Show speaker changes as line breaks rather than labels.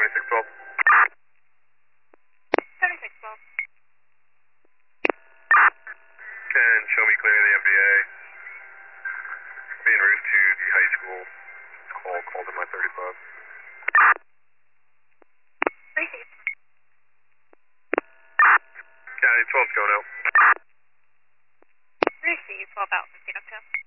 7612.
7612.
Can show me clear the MDA. Being route to the high school. Called in my 35.
Receive.
County 12's going out.
Receive 12 out, 15 up 10.